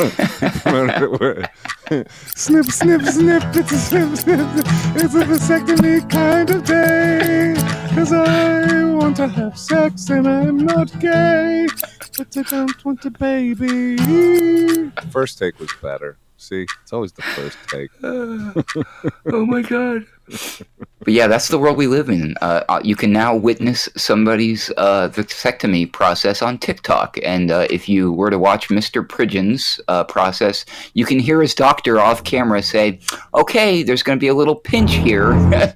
snip, snip, snip. It's a snip, snip. It's a vasectomy kind of day. Cause I want to have sex and I'm not gay, but I don't want a baby. First take was better. See, it's always the first take. Oh my god. But yeah, that's the world we live in. Uh, uh, you can now witness somebody's uh, vasectomy process on TikTok. And uh, if you were to watch Mister Pridgeon's uh, process, you can hear his doctor off camera say, okay, there's going to be a little pinch here.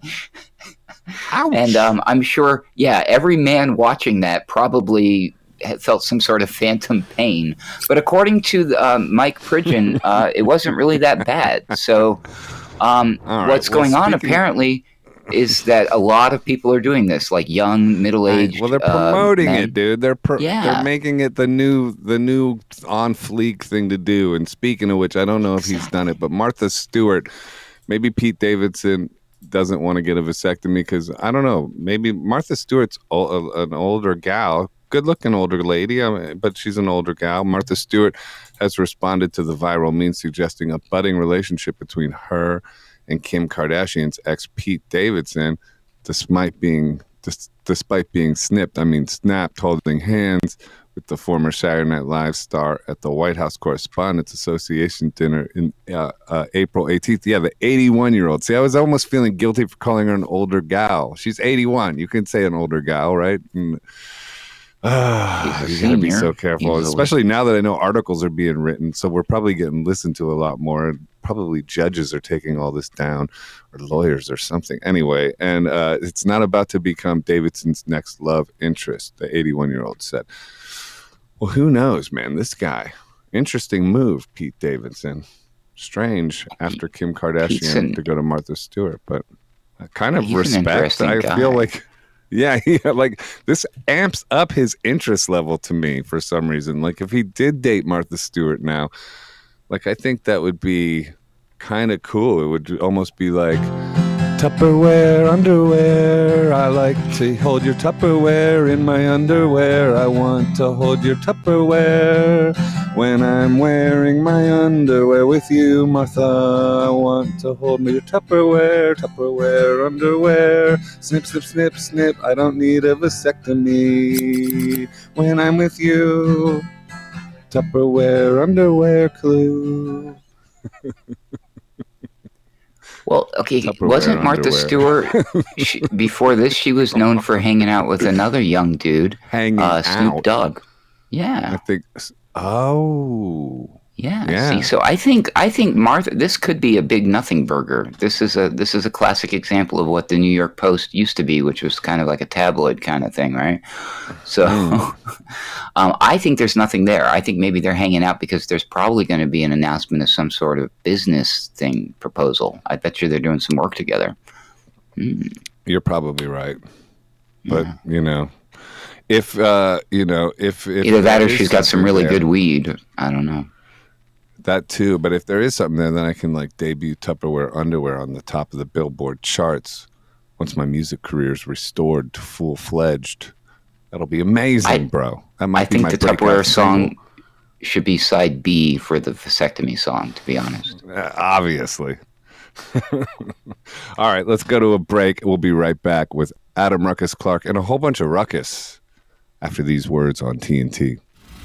Ouch. And um, I'm sure, yeah, every man watching that probably had felt some sort of phantom pain. But according to um, Mike Pridgeon, uh, it wasn't really that bad. So um, All right, what's well, going on speaking- apparently is that a lot of people are doing this, like young, middle-aged. Well, they're uh, promoting men. it, dude. They're pro- Yeah. they're making it the new the new on fleek thing to do. And speaking of which, I don't know if he's done it, but Martha Stewart, maybe Pete Davidson doesn't want to get a vasectomy because I don't know. Maybe Martha Stewart's o- an older gal, good-looking older lady, I mean, but she's an older gal. Martha Stewart has responded to the viral meme suggesting a budding relationship between her and Kim Kardashian's ex Pete Davidson, despite being dis- despite being snipped, I mean snapped, holding hands with the former Saturday Night Live star at the White House Correspondents Association dinner in uh, uh, April eighteenth. Yeah, the eighty-one-year-old. See, I was almost feeling guilty for calling her an older gal. She's eighty-one. You can say an older gal, right? And, uh, She's a you gotta be senior. so careful, He's a- especially now that I know articles are being written. So we're probably getting listened to a lot more. Probably judges are taking all this down, or lawyers or something. Anyway, and uh, it's not about to become Davidson's next love interest, the eighty-one-year-old said. Well, who knows, man? This guy, interesting move, Pete Davidson. Strange after Kim Kardashian Pete's an- to go to Martha Stewart, but uh, kind of He's an respect. interesting I guy. feel like. Yeah, yeah, like this amps up his interest level to me for some reason. Like if he did date Martha Stewart now, like I think that would be kind of cool. It would almost be like Tupperware underwear. I like to hold your Tupperware in my underwear. I want to hold your Tupperware when I'm wearing my underwear with you, Martha. I want to hold your Tupperware, Tupperware underwear. Snip, snip, snip, snip. I don't need a vasectomy when I'm with you. Tupperware underwear clue. Well, okay, Tupperware wasn't Martha underwear. Stewart, she, before this, she was known for hanging out with another young dude, Hanging uh, Snoop out. Dogg. Yeah. I think, oh. Yeah, Yeah. See, so I think I think Martha, this could be a big nothing burger. This is a this is a classic example of what the New York Post used to be, which was kind of like a tabloid kind of thing, right? So, Mm. um, I think there's nothing there. I think maybe they're hanging out because there's probably going to be an announcement of some sort of business thing proposal. I bet you they're doing some work together. Mm. You're probably right, but yeah. you know, if uh, you know, if, if either that or is she's got some something really there, good weed. I don't know. That too, but if there is something there, then I can like debut Tupperware underwear on the top of the Billboard charts once my music career is restored to full fledged. That'll be amazing, I, bro. That might I be think my the breakout Tupperware single. song should be side B for the vasectomy song, to be honest. Uh, obviously. All right, let's go to a break. We'll be right back with Adam Ruckus Clark and a whole bunch of ruckus after these words on T N T.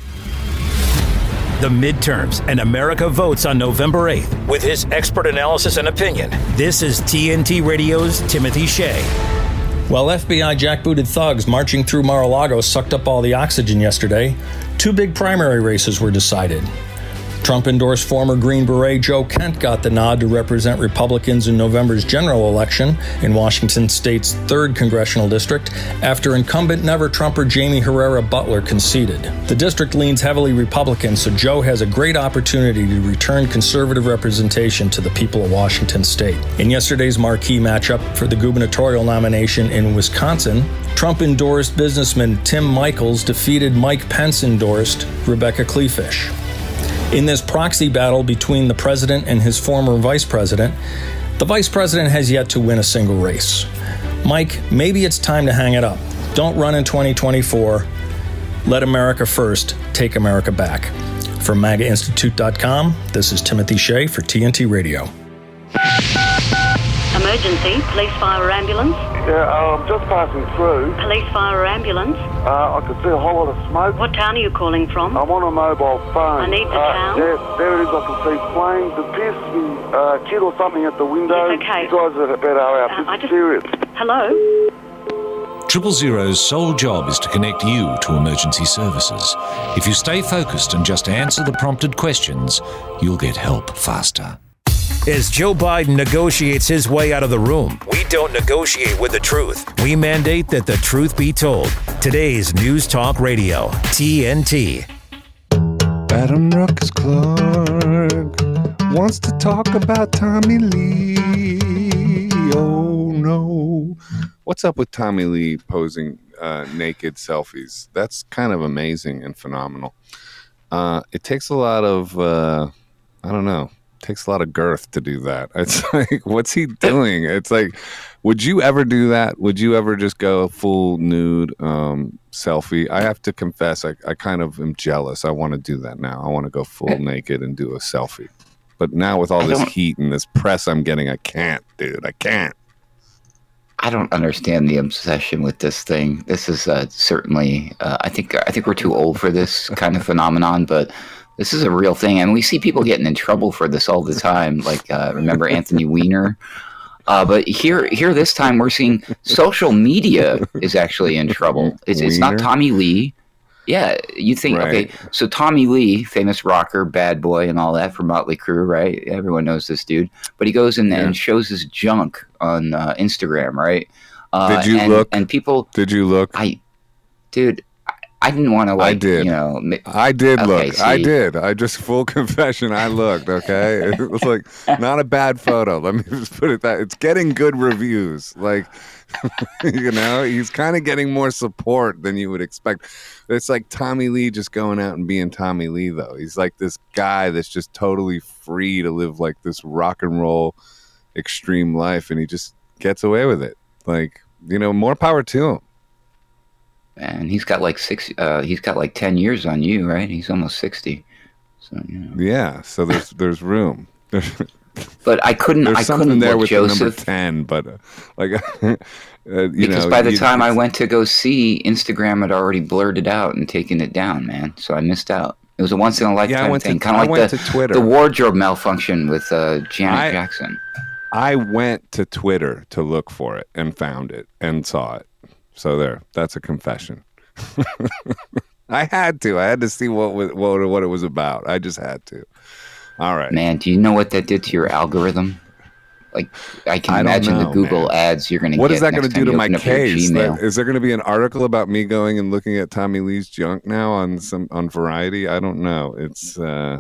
The midterms, and America votes on November eighth. With his expert analysis and opinion, this is T N T Radio's Timothy Shea. While F B I jackbooted thugs marching through Mar-a-Lago sucked up all the oxygen yesterday, two big primary races were decided. Trump-endorsed former Green Beret Joe Kent got the nod to represent Republicans in November's general election in Washington State's third congressional district after incumbent never-Trumper Jamie Herrera Butler conceded. The district leans heavily Republican, so Joe has a great opportunity to return conservative representation to the people of Washington State. In yesterday's marquee matchup for the gubernatorial nomination in Wisconsin, Trump-endorsed businessman Tim Michels defeated Mike Pence-endorsed Rebecca Kleefisch. In this proxy battle between the president and his former vice president, the vice president has yet to win a single race. Mike, maybe it's time to hang it up. Don't run in twenty twenty-four. Let America first take America back. From MAGA Institute dot com, this is Timothy Shea for T N T Radio. Emergency, police, fire, ambulance. Yeah, I'm just passing through. Police, fire, ambulance. Uh, I could see a whole lot of smoke. What town are you calling from? I'm on a mobile phone. I need the uh, town. Yeah, there it is. I can see flames. It appears to be a kid or something at the window. Yes, okay. You guys are better out. Uh, This I is just... serious. Hello? Triple Zero's sole job is to connect you to emergency services. If you stay focused and just answer the prompted questions, you'll get help faster. As Joe Biden negotiates his way out of the room, we don't negotiate with the truth. We mandate that the truth be told. Today's News Talk Radio, T N T. Adam Ruckus Clark wants to talk about Tommy Lee. Oh no. What's up with Tommy Lee posing uh, naked selfies? That's kind of amazing and phenomenal. Uh, it takes a lot of, uh, I don't know, takes a lot of girth to do that. It's like, what's he doing? It's like, would you ever do that? Would you ever just go full nude um, selfie? I have to confess, I, I kind of am jealous. I want to do that now. I want to go full naked and do a selfie. But now with all this heat and this press I'm getting, I can't, dude. I can't. I don't understand the obsession with this thing. This is uh, certainly, uh, I think, I think we're too old for this kind of phenomenon, but this is a real thing. And we see people getting in trouble for this all the time. Like, uh, remember Anthony Weiner? Uh, but here, here this time we're seeing social media is actually in trouble. It's, it's not Tommy Lee. Yeah, you think, Right. okay, so Tommy Lee, famous rocker, bad boy, and all that from Motley Crue, right? Everyone knows this dude. But he goes in Yeah. and shows his junk on uh, Instagram, right? Uh, Did you and, look? And people, Did you look? I, dude, I, I didn't want to, like, I did. you know. mi- I did Okay, look. I see. did. I just full confession. I looked. Okay, it was like not a bad photo. Let me just put it that it's getting good reviews. Like, you know, he's kind of getting more support than you would expect. It's like Tommy Lee just going out and being Tommy Lee, though. He's like this guy that's just totally free to live like this rock and roll extreme life, and he just gets away with it. Like, you know, more power to him. And he's got like six. Uh, he's got like ten years on you, right? He's almost sixty. So you know. Yeah. So there's there's room. But I couldn't. There's I something couldn't there look with Joseph. the number ten, but uh, like, uh, you because know, by the you, time I went to go see, Instagram had already blurred it out and taken it down, man. So I missed out. It was a once in a lifetime yeah, thing, to, kind of like the, Twitter. the wardrobe malfunction with uh, Janet I, Jackson. I went to Twitter to look for it and found it and saw it. So there, that's a confession. I had to. I had to see what was, what what it was about. I just had to. All right, man. Do you know what that did to your algorithm? Like, I can I imagine know, the Google man. ads you're going to get. What is that going to do to my case? case? That, is there going to be an article about me going and looking at Tommy Lee's junk now on some on Variety? I don't know. It's uh...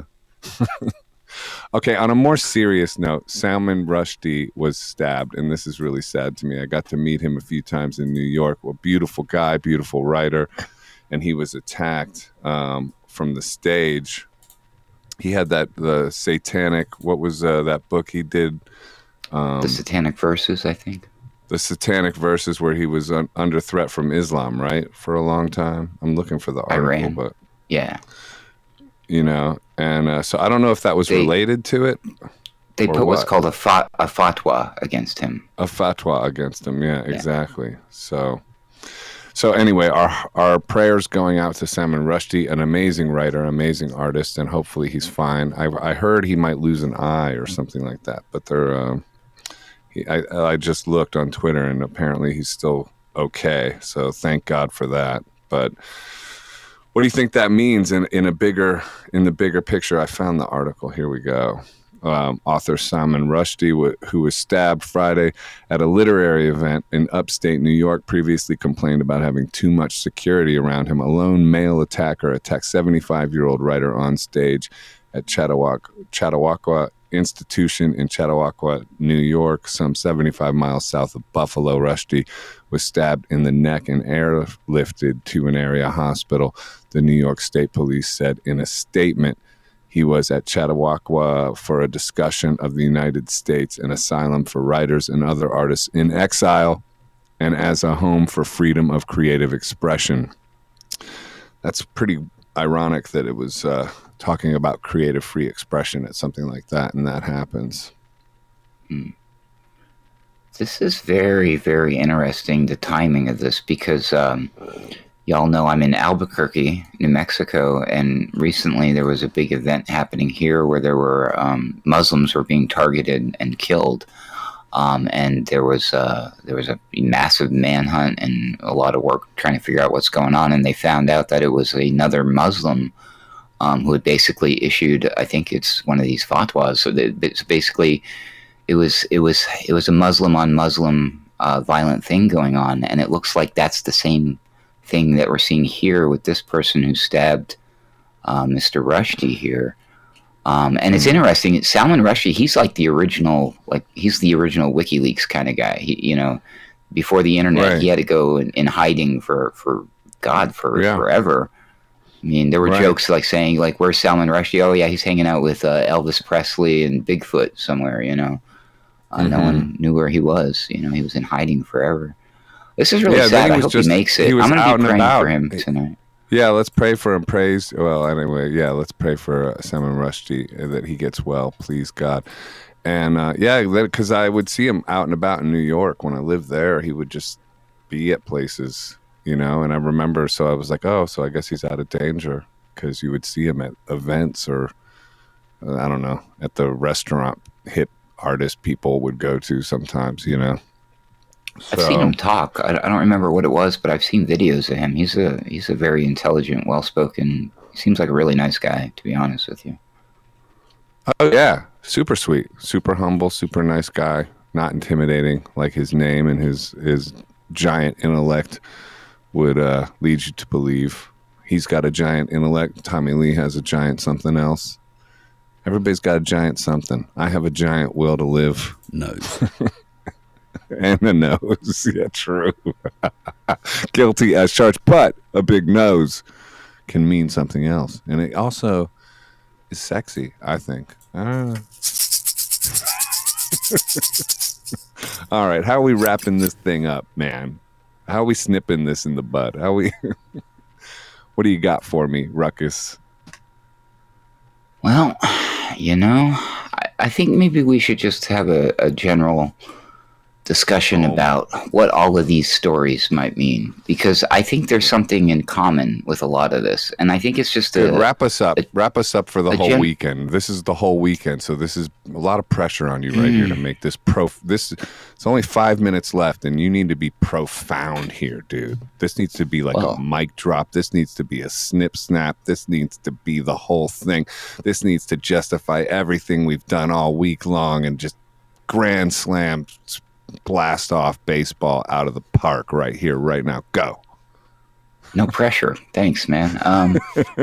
okay. On a more serious note, Salman Rushdie was stabbed, and this is really sad to me. I got to meet him a few times in New York. Well, beautiful guy, beautiful writer, and he was attacked um, from the stage. He had that the satanic. What was uh, that book he did? Um, the Satanic Verses, I think. The Satanic Verses, where he was un- under threat from Islam, right, for a long time. I'm looking for the article, Iran. but yeah, you know, and uh, so I don't know if that was they, related to it. They put what? what's called a, fat, a fatwa against him. A fatwa against him, yeah, yeah. exactly. So, so anyway, our our prayers going out to Salman Rushdie, an amazing writer, amazing artist, and hopefully he's fine. I I heard he might lose an eye or something like that, but they're. Uh, He, I, I just looked on Twitter, and apparently he's still okay. So thank God for that. But what do you think that means in, in a bigger in the bigger picture? I found the article. Here we go. Um, author Salman Rushdie, w- who was stabbed Friday at a literary event in upstate New York, previously complained about having too much security around him. A lone male attacker attacked seventy-five-year-old writer on stage at Chautauqua, Chautauqua Institution in Chautauqua, New York, some seventy-five miles south of Buffalo. Rushdie was stabbed in the neck and airlifted to an area hospital, the New York State Police said in a statement. He was at Chautauqua for a discussion of the United States, an asylum for writers and other artists in exile, and as a home for freedom of creative expression. That's pretty ironic that it was uh, talking about creative free expression at something like that, and that happens. Hmm. This is very, very interesting, the timing of this, because um, y'all know I'm in Albuquerque, New Mexico, and recently there was a big event happening here where there were um, Muslims were being targeted and killed. Um, and there was uh, there was a massive manhunt and a lot of work trying to figure out what's going on. And they found out that it was another Muslim um, who had basically issued, I think it's one of these fatwas. So that it's basically, it was it was it was a Muslim on Muslim uh, violent thing going on, and it looks like that's the same thing that we're seeing here with this person who stabbed uh, Mister Rushdie here. Um, and it's interesting. Salman Rushdie, he's like the original, like he's the original WikiLeaks kind of guy. He, you know, before the internet, right. he had to go in, in hiding for, for God for yeah. forever. I mean, there were right. jokes like saying, like, where's Salman Rushdie? Oh yeah, he's hanging out with uh, Elvis Presley and Bigfoot somewhere. You know, uh, mm-hmm. no one knew where he was. You know, he was in hiding forever. This is really yeah, sad. I hope just, he makes it. He I'm going to be praying about. for him tonight. Yeah, let's pray for him. Praise. Well, anyway, yeah, let's pray for uh, Salman Rushdie that he gets well, please God. And uh, yeah, because I would see him out and about in New York when I lived there. He would just be at places, you know. And I remember, so I was like, oh, so I guess he's out of danger, because you would see him at events or uh, I don't know, at the restaurant hip artist people would go to sometimes, you know. I've So, seen him talk. I, I don't remember what it was, but I've seen videos of him. He's a he's a very intelligent, well-spoken. He seems like a really nice guy, to be honest with you. Oh yeah, super sweet, super humble, super nice guy. Not intimidating, like his name and his his giant intellect would uh, lead you to believe. He's got a giant intellect. Tommy Lee has a giant something else. Everybody's got a giant something. I have a giant will to live. No. And a nose. Yeah, true. Guilty as charged. But a big nose can mean something else. And it also is sexy, I think. I don't know. All right, how are we wrapping this thing up, man? How are we snipping this in the bud? How we? What do you got for me, Ruckus? Well, you know, I, I think maybe we should just have a, a general discussion oh. about what all of these stories might mean, because I think there's something in common with a lot of this, and I think it's just a Dude, wrap us up. A, wrap us up for the whole gen- weekend. This is the whole weekend, so this is a lot of pressure on you right mm. here to make this pro. This it's only five minutes left, and you need to be profound here, dude. This needs to be like well, a mic drop. This needs to be a snip snap. This needs to be the whole thing. This needs to justify everything we've done all week long, and just grand slam. Blast off baseball out of the park right here, right now. Go. No pressure. Thanks, man. Um,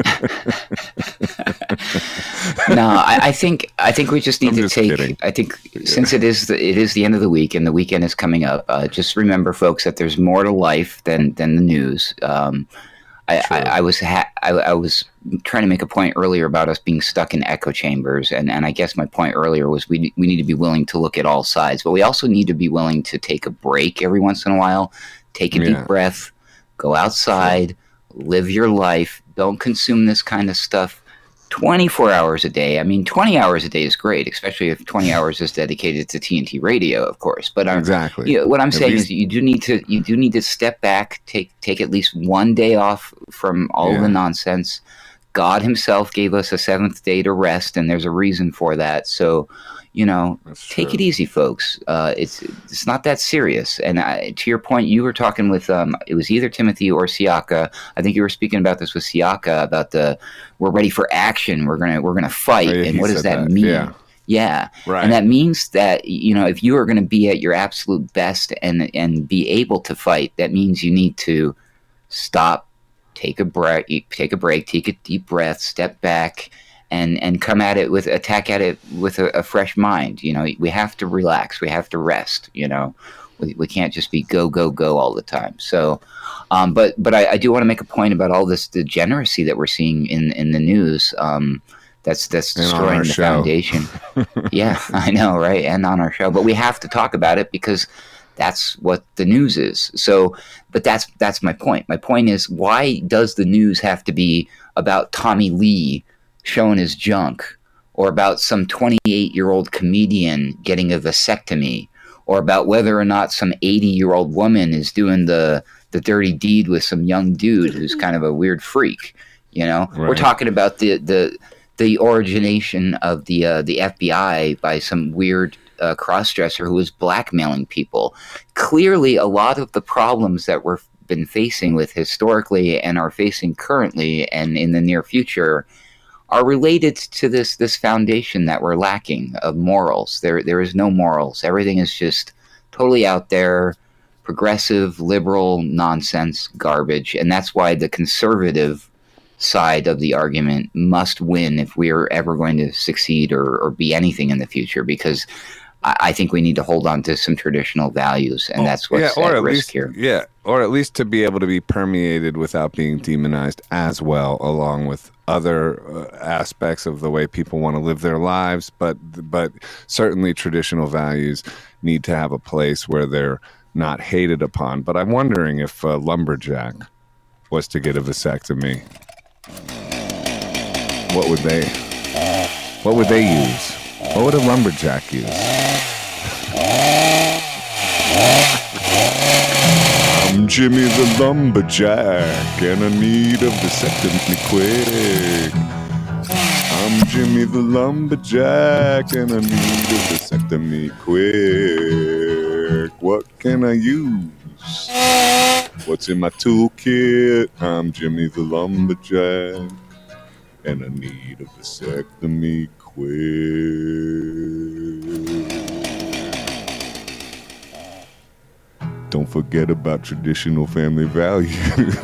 no, I, I think I think we just need I'm to just take. Kidding. I think yeah. since it is the, it is the end of the week and the weekend is coming up, uh, just remember, folks, that there's more to life than than the news. Um, I, I, I was ha- I, I was trying to make a point earlier about us being stuck in echo chambers, and, and I guess my point earlier was we we need to be willing to look at all sides, but we also need to be willing to take a break every once in a while, take a yeah. deep breath, go outside, live your life, don't consume this kind of stuff twenty-four hours a day. I mean, twenty hours a day is great, especially if twenty hours is dedicated to T N T radio, of course. But um, exactly, you know, what I'm at saying least- is you do need to you do need to step back, take take at least one day off from all yeah. the nonsense. God himself gave us a seventh day to rest, and there's a reason for that. So, you know, That's take true. it easy, folks. Uh, it's it's not that serious. And I, to your point, you were talking with um, it was either Timothy or Siaka. I think you were speaking about this with Siaka about the we're ready for action. We're gonna we're gonna fight. Oh, yeah, and he what does said that, that. mean? Yeah. Yeah. Right. And that means that, you know, if you are going to be at your absolute best and and be able to fight, that means you need to stop, take a break, take a break, take a deep breath, step back, and and come at it with attack at it with a, a fresh mind. You know, we have to relax, we have to rest. You know, we we can't just be go go go all the time. So, um, but but I, I do want to make a point about all this degeneracy that we're seeing in in the news. Um, that's that's destroying the show. foundation. Yeah, I know, right? And on our show, but we have to talk about it because that's what the news is. So, but that's that's my point. My point is, why does the news have to be about Tommy Lee showing his junk, or about some twenty-eight-year-old comedian getting a vasectomy, or about whether or not some eighty-year-old woman is doing the the dirty deed with some young dude who's kind of a weird freak? You know, Right. we're talking about the the the origination of the uh, the F B I by some weird uh, cross-dresser who was blackmailing people. Clearly, a lot of the problems that we've been facing with historically and are facing currently and in the near future are related to this this foundation that we're lacking of morals. There there is no morals. Everything is just totally out there, progressive, liberal nonsense, garbage, and that's why the conservative side of the argument must win if we are ever going to succeed or, or be anything in the future, because I, I think we need to hold on to some traditional values, and that's what's yeah, or at, at risk least, here. Yeah, or at least to be able to be permeated without being demonized as well, along with other uh, aspects of the way people want to live their lives. But but certainly traditional values need to have a place where they're not hated upon. But I'm wondering if uh, Lumberjack was to get a vasectomy, what would they what would they use? What would a lumberjack use? I'm Jimmy the Lumberjack, and I need a vasectomy quick. I'm Jimmy the Lumberjack, and I need a vasectomy quick. What can I use? What's in my toolkit? I'm Jimmy the Lumberjack, and I need a vasectomy quick. Don't forget about traditional family values.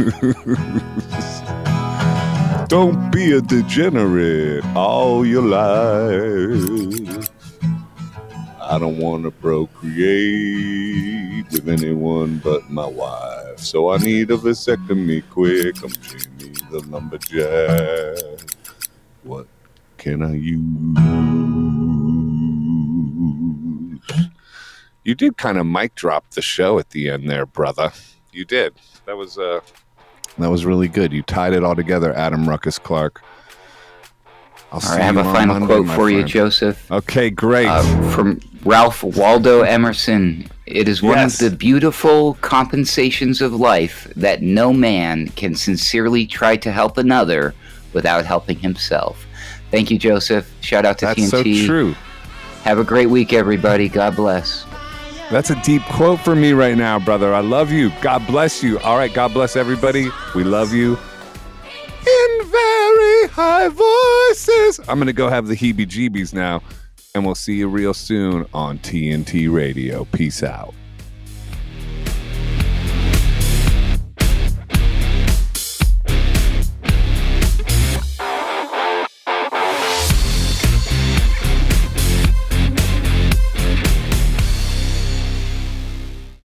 Don't be a degenerate all your life. I don't want to procreate with anyone but my wife, so I need a vasectomy quick. I'm Jimmy the Lumberjack. What can I use? You did kind of mic drop the show at the end there, brother. You did. That was uh, that was really good. You tied it all together, Adam Ruckus Clark. I'll all right, I have a final Monday, quote for friend. you, Joseph. Okay, great. Uh, from Ralph Waldo Emerson. It is one yes. of the beautiful compensations of life that no man can sincerely try to help another without helping himself. Thank you, Joseph. Shout out to That's T N T. That's so true. Have a great week, everybody. God bless. That's a deep quote for me right now, brother. I love you. God bless you. All right, God bless everybody. We love you. In very high voices. I'm going to go have the heebie-jeebies now, and we'll see you real soon on T N T Radio. Peace out.